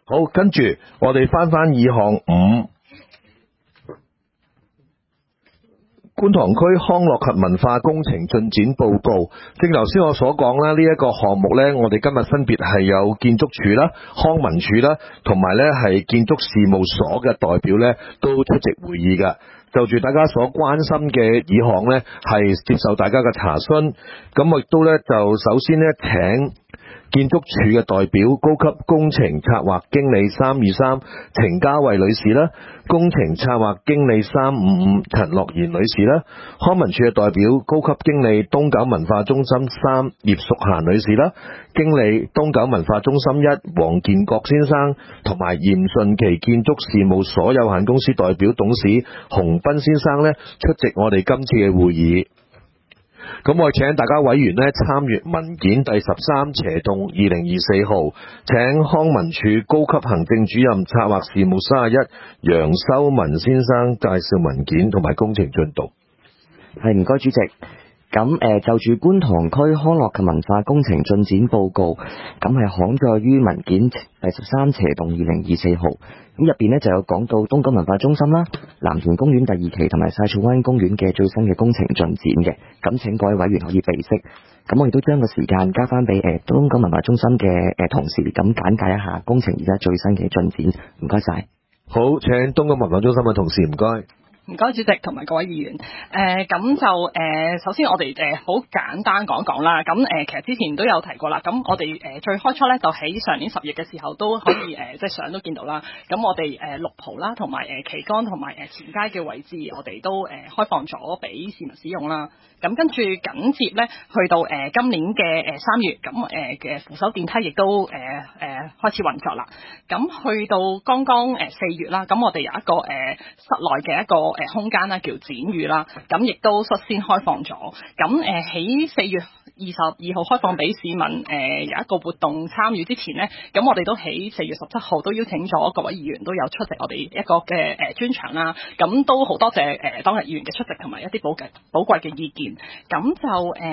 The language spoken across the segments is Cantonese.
好，跟住我哋翻議項5，觀塘區康樂及文化工程進展報告。正頭先我所講啦，呢一個項目呢，我哋今日分別係有建築署啦、康文署啦，同埋呢係建築事務所嘅代表呢都出席會議㗎。就住大家所關心嘅議項呢，係接受大家嘅查詢。咁我亦都呢，就首先呢請建築署嘅代表高級工程策劃經理323程家慧女士啦，工程策劃經理355陳樂賢女士啦，康文署嘅代表高級經理東九文化中心3葉淑嫻女士啦，經理東九文化中心1黃建國先生，同埋嚴順其建築事務所有限公司代表董事洪斌先生呢出席我哋今次嘅會議。咁我請大家委員呢參閱文件第13/2024號，請康文署高級行政主任策劃事務31楊修文先生介紹文件同埋工程進度。 係，唔該主席。咁就住觀塘區康樂及文化工程進展報告，咁係刊載於文件第13/2024號。咁入邊呢就有講到東九文化中心啦、藍田公園第2期同埋晒草灣公園嘅最新嘅工程進展嘅。咁請各位委員可以備悉。咁我亦都將個時間交翻俾東九文化中心嘅同事，咁簡介一下工程而家最新嘅進展。唔該晒。 好，請東九文化中心嘅同事，唔該。 唔該，主席同埋各位議員。咁就首先我哋好簡單講講啦。咁其實之前都有提過啦。咁我哋最開初咧就喺上年10月嘅時候都可以即係相都見到啦。咁我哋綠蒲啦，同埋旗杆同埋前街嘅位置，我哋都開放咗俾市民使用啦。咁跟住緊接咧，去到今年嘅3月，咁嘅扶手電梯亦都開始運作啦。咁去到剛剛4月啦，咁我哋有一個室內嘅一個空間啦，叫展宇啦，咁亦都率先開放咗。咁喺4月22號開放俾市民有一個活動參與之前呢，咁我哋都喺4月17號都邀請咗各位議員都有出席我哋一個嘅專場啦。咁都好多謝當日議員嘅出席同埋一啲寶貴嘅意見。咁就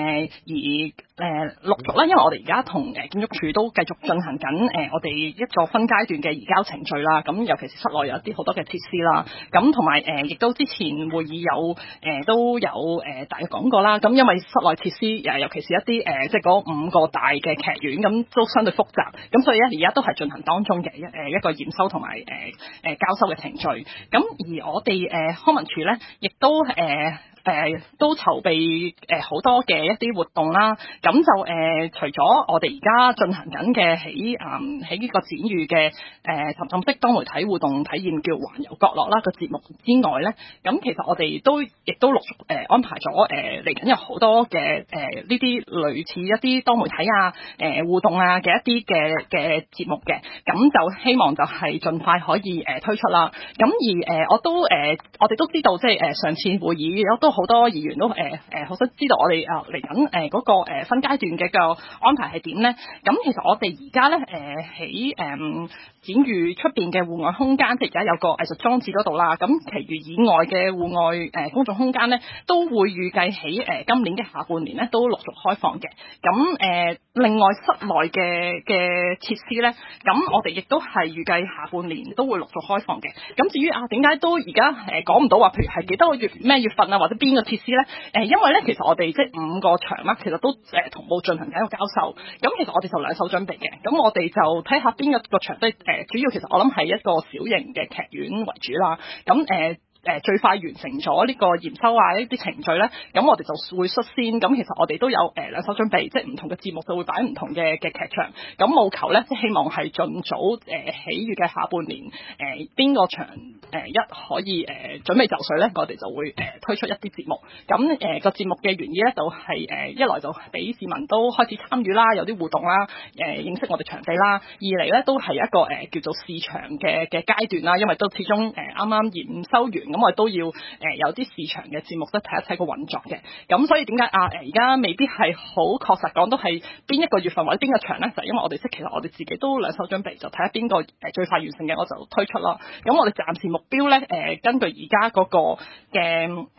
陸續啦，因為我哋而家同建築署都繼續進行緊我哋一個分階段嘅移交程序啦。咁尤其是室內有一啲好多嘅設施啦。咁同埋亦都之前會議都有大約講過啦。咁因為室內設施尤其是一啲即係嗰5個大嘅劇院，咁都相對複雜。咁所以咧而家都係進行當中嘅一個驗收同埋交收嘅程序。咁而我哋康文署咧，亦都都籌備好多嘅一啲活動啦。咁就除咗我哋而家進行緊嘅喺呢個展譽嘅沉浸式多媒體互動體驗叫環遊角落啦個節目之外咧，咁其實我哋亦都陸續安排咗嚟緊有好多嘅呢啲類似一啲多媒體互動嘅一啲嘅節目嘅。咁就希望就係盡快可以推出啦。咁而我哋都知道，即係上次會議都好多議員都好想知道我哋嚟緊嗰個分階段嘅個安排係點咧？咁其實我哋而家咧喺展譽出邊嘅戶外空間，即係而家有個藝術裝置嗰度啦。咁其餘以外嘅戶外公眾空間咧，都會預計喺今年嘅下半年咧都陸續開放嘅。咁另外室內嘅設施咧，咁我哋亦都係預計下半年都會陸續開放嘅。咁至於點解都而家講唔到話，譬如係幾多個月咩月份或者邊個設施咧？因為咧其實我哋即係5個場啦，其實都同步進行緊一個交售。咁其實我哋就兩手準備嘅。咁我哋就睇下邊個場都主要其實我諗係一個小型嘅劇院為主啦。咁最快完成咗呢個驗收呢啲程序咧，咁我哋就會率先。咁其實我哋都有兩手準備，即係唔同嘅節目就會擺唔同嘅劇場。咁務求咧，即係希望係盡早喺預計下半年邊個場一可以準備就緒咧，我哋就會推出一啲節目。咁個節目嘅原意咧，就係一來就俾市民都開始參與啦，有啲互動啦，認識我哋場地啦；二嚟咧都係一個叫做試場嘅階段啦，因為都始終啱啱驗收完。咁我哋都要有啲市場嘅節目咧睇一睇個運作嘅。咁所以點解而家未必係好確實講都係邊一個月份或者邊個場咧？就係因為我哋其實我哋自己都兩手準備，就睇下邊個最快完成嘅我就推出咯。咁我哋暫時目標咧根據而家嗰個嘅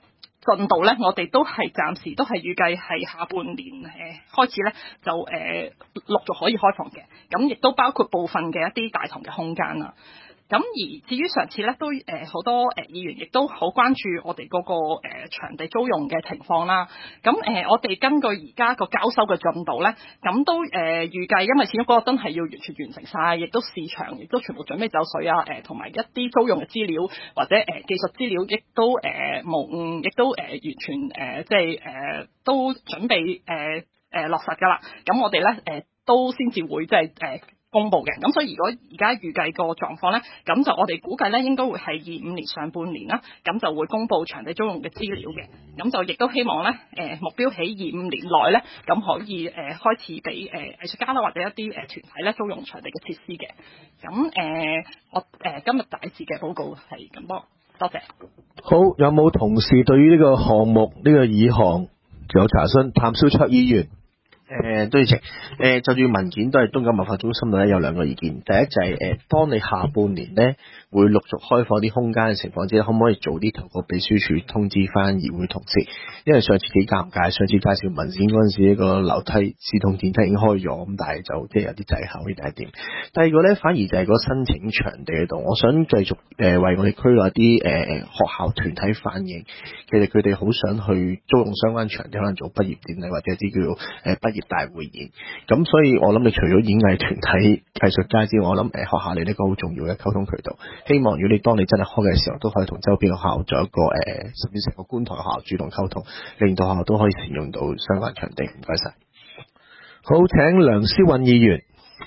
進度咧，我哋都係暫時都係預計係下半年開始咧就陸續可以開放嘅，咁亦都包括部分嘅一啲大堂嘅空間啦。咁而至於上次咧，都好多議員亦都好關注我哋嗰個場地租用嘅情況啦。咁我哋根據而家個交收嘅進度咧，咁都預計，因為始終嗰個真係要完全完成晒，亦都市場亦都全部準備就緒啊，同埋一啲租用嘅資料或者技術資料亦都無誤，亦都完全即係都準備落實㗎啦。咁我哋咧都先至會即係公佈嘅，咁所以如果而家預計個狀況咧，咁就我哋估計咧應該會係25年上半年啦，咁就會公佈場地租用嘅資料嘅，咁就亦都希望咧目標喺25年內咧，咁可以開始俾藝術家啦或者一啲團體咧租用場地嘅設施嘅，咁我今日大致嘅報告係咁多，多謝。 好，有冇同事對於呢個項目呢個議項有查詢？譚兆卓議員。 對唔住，就住文件都係東九文化中心度咧有兩個意見。第一就係當你下半年咧會陸續開放啲空間嘅情況之下，可唔可以早啲透過秘書處通知翻議會同事？因為上次幾尷尬，上次介紹文件嗰陣時，一個樓梯自動電梯已經開咗，咁但係就即係有啲滯後，呢第一點。第二個咧反而就係個申請場地喺度，我想繼續為我哋區內啲學校團體反映，其實佢哋好想去租用相關場地，可能做畢業典禮或者啲叫做畢業大會演。咁所以我諗你除咗演藝團體藝術家之外，我諗學校你呢個好重要嘅溝通渠道。希望如果你當你真係開嘅時候，都可以同周邊嘅學校做一個甚至成個觀塘學校主動溝通，令到學校都可以善用到相關場地。唔該晒。 好，請梁思韻議員。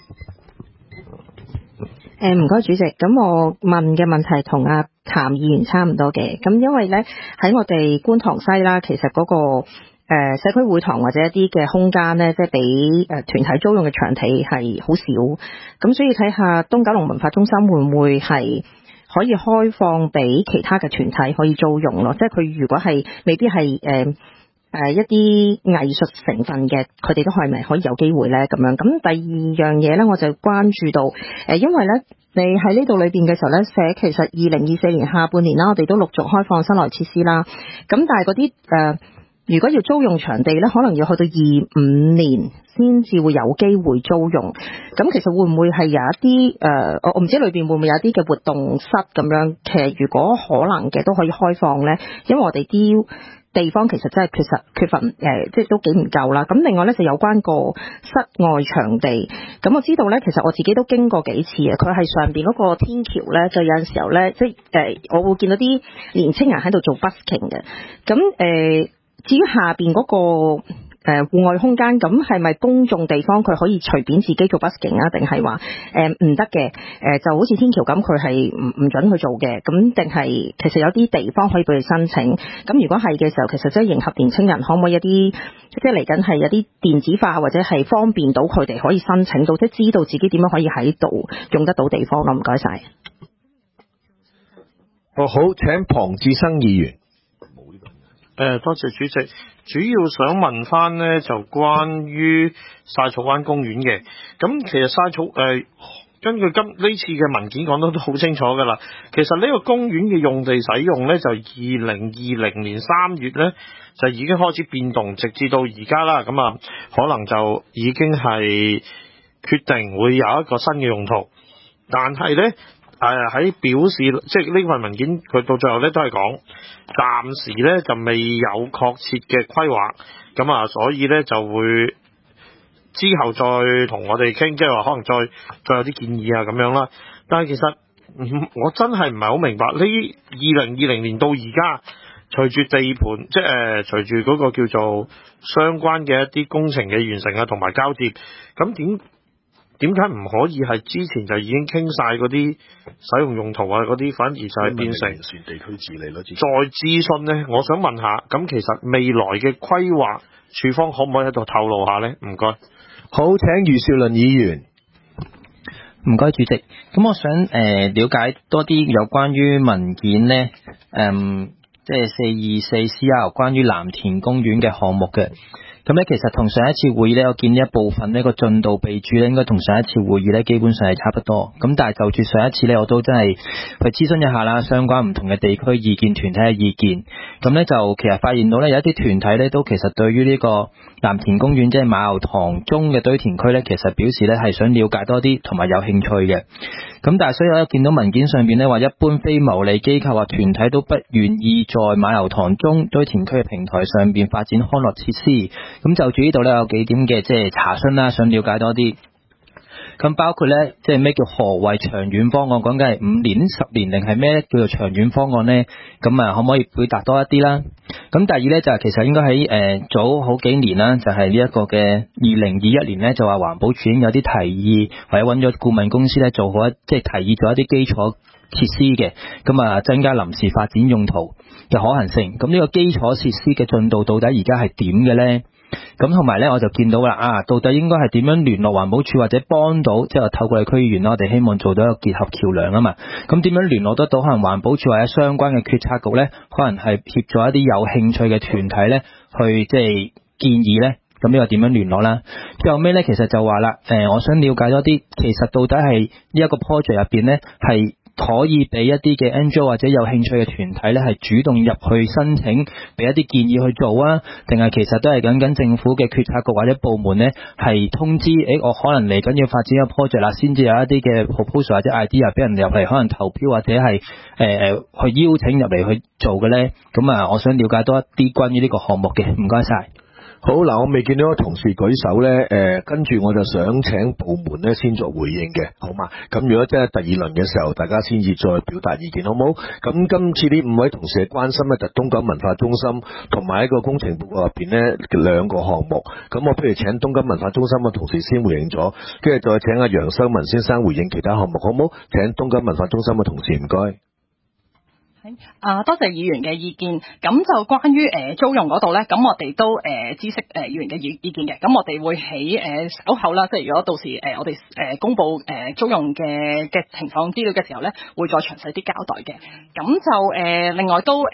唔該主席，咁我問嘅問題同阿譚議員差唔多嘅，咁因為咧喺我哋觀塘西啦，其實嗰個社區會堂或者一啲嘅空間咧，即係俾團體租用嘅場地係好少，咁所以睇下東九龍文化中心會唔會係可以開放俾其他嘅團體可以租用咯，即係佢如果係未必係一啲藝術成分嘅，佢哋都係咪可以有機會咧咁樣？咁第二樣嘢咧，我就關注到因為咧你喺呢度裏邊嘅時候咧，寫其實2024年下半年啦，我哋都陸續開放室內設施啦，咁但係嗰啲如果要租用場地咧，可能要去到25年先至會有機會租用。咁其實會唔會係有一啲我唔知裏邊會唔會有一啲嘅活動室咁樣？其實如果可能嘅都可以開放咧，因為我哋啲地方其實真係缺乏即係都幾唔夠啦。咁另外咧就有關個室外場地，咁我知道咧，其實我自己都經過幾次啊。佢係上邊嗰個天橋咧，就有陣時候咧，即係我會見到啲年青人喺度做 busking 嘅。咁至於下邊嗰個戶外空間，咁係咪公眾地方佢可以隨便自己做 busking 啊？定係話唔得嘅？就好似天橋咁，佢係唔準去做嘅。咁定係其實有啲地方可以俾佢申請？咁如果係嘅時候，其實即係迎合年青人，可唔可以一啲即係嚟緊係有啲電子化或者係方便到佢哋可以申請到，即係知道自己點樣可以喺度用得到地方咯？唔該晒。 好，請龐智生議員。 多謝主席。主要想問翻呢，就關於曬草灣公園嘅。咁其實曬草根據呢次嘅文件講得都好清楚㗎啦。其實呢個公園嘅用地使用呢，就2020年3月呢，就已經開始變動，直至到而家啦。咁可能就已經係決定會有一個新嘅用途，但係呢，喺表示即係呢份文件，佢到最後咧都係講暫時咧就未有確切嘅規劃，咁所以咧就會之後再同我哋傾，即係話可能再有啲建議啊咁樣啦。但係其實我真係唔係好明白呢2020年到而家，隨住地盤即係隨住嗰個叫做相關嘅一啲工程嘅完成啊，同埋交接，咁點解唔可以係之前就已經傾晒嗰啲使用用途啊嗰啲，反而就係變成地區治理咯？ 再諮詢呢？我想問下，咁其實未來嘅規劃處方可唔可以喺度透露下呢？唔該。 好，請余兆麟議員。 唔該主席，咁我想了解多啲有關於文件呢，即係424CR 關於藍田公園嘅項目嘅。 咁咧，其實同上一次會議咧，我見呢一部分呢個進度備註咧，應該同上一次會議咧，基本上係差不多。咁但係就住上一次咧，我都真係去諮詢一下啦，相關唔同嘅地區意見團體嘅意見。咁咧就其實發現到咧，有一啲團體咧都其實對於呢個藍田公園即係馬牛塘中嘅堆填區咧，其實表示咧係想了解多啲同埋有興趣嘅。咁但係所以我見到文件上邊咧話，一般非牟利機構或團體都不願意在馬牛塘中堆填區嘅平台上邊發展康樂設施。咁就住呢度咧有幾點嘅即係查詢啦，想了解多啲。咁包括咧，即係咩叫何謂長遠方案？講緊係5年、10年定係咩叫做長遠方案呢？咁啊，可唔可以表達多一啲啦？咁第二咧就係其實應該喺早好幾年啦，就係呢一個嘅2021年咧，就話環保署已經有啲提議，或者揾咗顧問公司咧做好即係提議咗一啲基礎設施嘅，咁啊增加臨時發展用途嘅可行性。咁呢個基礎設施嘅進度到底而家係點嘅咧？咁同埋咧，我就見到啦，到底應該係點樣聯絡環保署或者幫到，即係透過區議員啦，我哋希望做到一個結合橋樑啊嘛。咁點樣聯絡得到？可能環保署或者相關嘅決策局咧，可能係協助一啲有興趣嘅團體咧，去即係建議咧。咁呢個點樣聯絡啦？最後尾咧，其實就話啦，我想了解多啲，其實到底係呢一個 project 入邊咧係可以俾一啲嘅 NGO 或者有興趣嘅團體咧，係主動入去申請，俾一啲建議去做啊？定係其實都係緊政府嘅決策局或者部門咧，係通知，我可能嚟緊要發展一個 project 啦，先至有一啲嘅 proposal 或者 idea 俾人入嚟，可能投票或者係去邀請入嚟去做嘅咧。咁啊，我想了解多一啲關於呢個項目嘅，唔該晒。 好嗱，我未見到有同事舉手咧，跟住我就想請部門咧先作回應嘅，好嘛？咁如果真係第二輪嘅時候，大家先至再表達意見，好唔好？咁今次呢5位同事嘅關心咧，就東九文化中心同埋一個工程報告入邊咧2個項目。咁我不如請東九文化中心嘅同事先回應咗，跟住再請阿楊修文先生回應其他項目，好唔好？請東九文化中心嘅同事，唔該。 多謝議員嘅意見。咁就關於租用嗰度咧，咁我哋都知悉議員嘅意見嘅。咁我哋會喺稍後啦，即係如果到時我哋公佈租用嘅情況資料嘅時候咧，會再詳細啲交代嘅。咁就另外都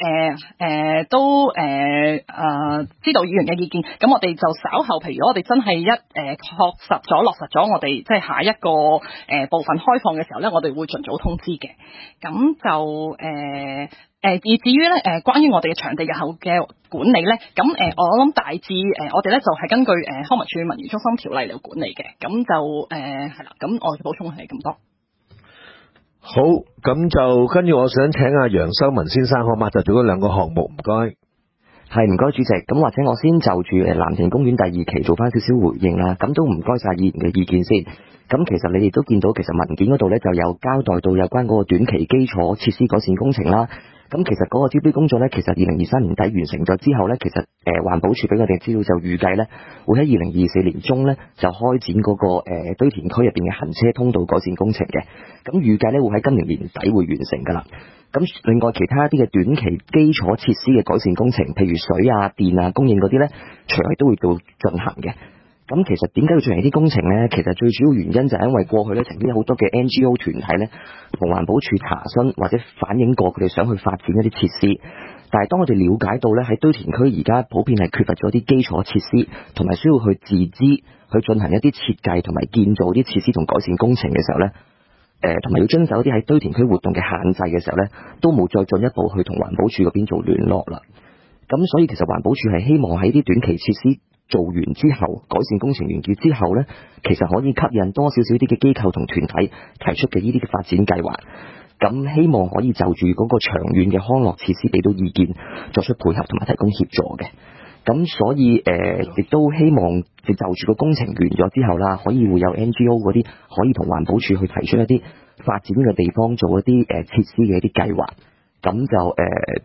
知道議員嘅意見。咁我哋就稍後，譬如我哋真係確實咗落實咗我哋即係下一個部分開放嘅時候咧，我哋會盡早通知嘅。咁就而至於咧關於我哋嘅場地日後嘅管理咧，咁我諗大致我哋咧就係根據康文署文娛中心條例嚟管理嘅。咁就係啦。咁我嘅補充係咁多。 好，咁就跟住我想請阿楊修文先生，好嘛？就做嗰2個項目，唔該。 係，唔該主席。咁或者我先就住藍田公園第2期做翻少少回應啦。咁都唔該晒議員嘅意見先。咁其實你哋都見到，其實文件嗰度咧就有交代到有關嗰個短期基礎設施改善工程啦。咁其實嗰個招標工作咧，其實2023年底完成咗之後咧，其實環保署俾我哋資料就預計咧，會喺2024年中咧就開展嗰個堆填區入邊嘅行車通道改善工程嘅。咁預計咧會喺今年年底會完成噶啦。咁另外其他一啲嘅短期基礎設施嘅改善工程，譬如水啊、電啊供應嗰啲咧，隨後都會做進行嘅。咁其實點解要進行啲工程呢？其實最主要原因就係因為過去咧曾經有好多嘅 NGO 團體咧同環保署查詢或者反映過佢哋想去發展一啲設施，但係當我哋了解到咧喺堆填區而家普遍係缺乏咗啲基礎設施，同埋需要去自資去進行一啲設計同埋建造啲設施同改善工程嘅時候咧，同埋要遵守一啲喺堆填區活動嘅限制嘅時候咧，都冇再進一步去同環保署嗰邊做聯絡啦。咁所以其實環保署係希望喺啲短期設施做完之後，改善工程完結之後呢，其實可以吸引多少少啲嘅機構同團體提出嘅呢啲嘅發展計劃，咁希望可以就住嗰個長遠嘅康樂設施俾到意見，作出配合同埋提供協助嘅。咁所以亦都希望就住個工程完咗之後啦，可以會有 NGO 嗰啲可以同環保署去提出一啲發展嘅地方做一啲設施嘅一啲計劃，咁就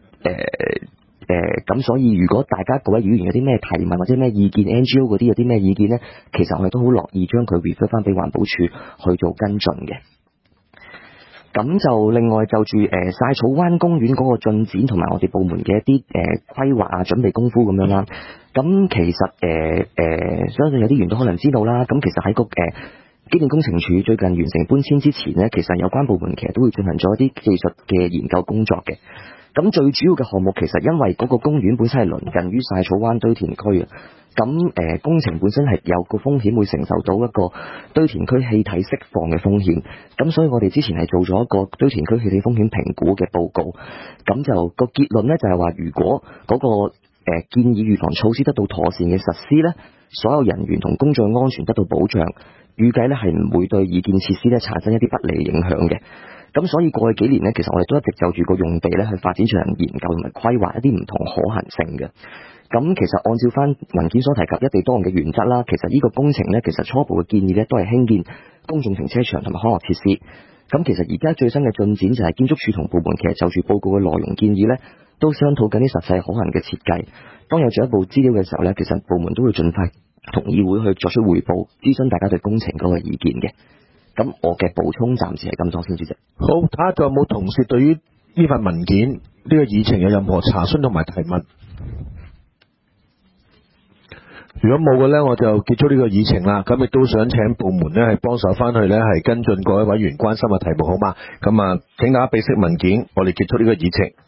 咁所以如果大家各位議員有啲咩提問或者咩意見 ，NGO 嗰啲有啲咩意見呢？其實我哋都好樂意將佢 refer 翻俾環保署去做跟進嘅。咁就另外就住曬草灣公園嗰個進展同埋我哋部門嘅一啲規劃啊準備功夫咁樣啦。咁其實相信有啲員都可能知道啦。咁其實喺個機電工程署最近完成搬遷之前呢，其實有關部門其實都會進行咗一啲技術嘅研究工作嘅。咁最主要嘅項目其實因為嗰個公園本身係鄰近於曬草灣堆填區啊， 咁工程本身係有個風險會承受到一個堆填區氣體釋放嘅風險，咁所以我哋之前係做咗一個堆填區氣體風險評估嘅報告，咁就個結論呢，就係話，如果嗰個建議預防措施得到妥善嘅實施呢，所有人員同公眾安全得到保障，預計呢係唔會對擬建設施呢產生一啲不利影響嘅。咁所以過去幾年呢，其實我哋都一直就住個用地呢去發展進行研究同埋規劃一啲唔同可行性嘅。咁其實按照翻文件所提及一地多用嘅原則啦，其實呢個工程呢，其實初步嘅建議呢都係興建公眾停車場同埋康樂設施。咁其實而家最新嘅進展就係建築署同部門其實就住報告嘅內容建議呢，都商討緊啲實際可行嘅設計。當有進一步資料嘅時候呢，其實部門都會盡快同議會去作出匯報，諮詢大家對工程嗰個意見嘅。咁我嘅補充暫時係咁多先，主席。 好，睇下仲有冇同事對於呢份文件呢個議程有任何查詢同埋提問？如果冇嘅呢，我就結束呢個議程啦。咁亦都想請部門呢係幫手翻去呢係跟進各位委員關心嘅題目，好嘛？咁啊，請大家俾息文件，我哋結束呢個議程。